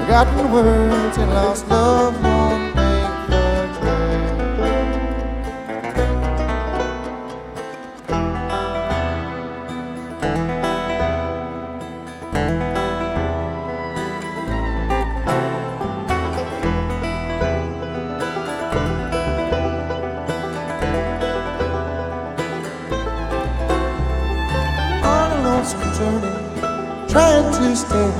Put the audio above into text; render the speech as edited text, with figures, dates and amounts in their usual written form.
forgotten words and lost loved one make the trail. On a lonesome journey, trying to stay